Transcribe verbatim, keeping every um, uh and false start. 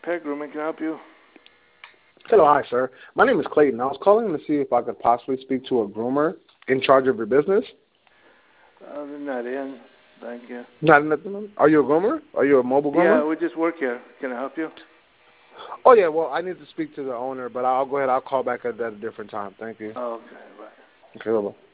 Pet grooming, can I help you? Hello, hi, sir. My name is Clayton. I was calling to see if I could possibly speak to a groomer in charge of your business. Uh, they're not in. Thank you. Not in the, Are you a groomer? Are you a mobile groomer? Yeah, we just work here. Can I help you? Oh, yeah, well, I need to speak to the owner, but I'll go ahead. I'll call back at, at a different time. Thank you. Oh, okay, bye. Okay, bye-bye.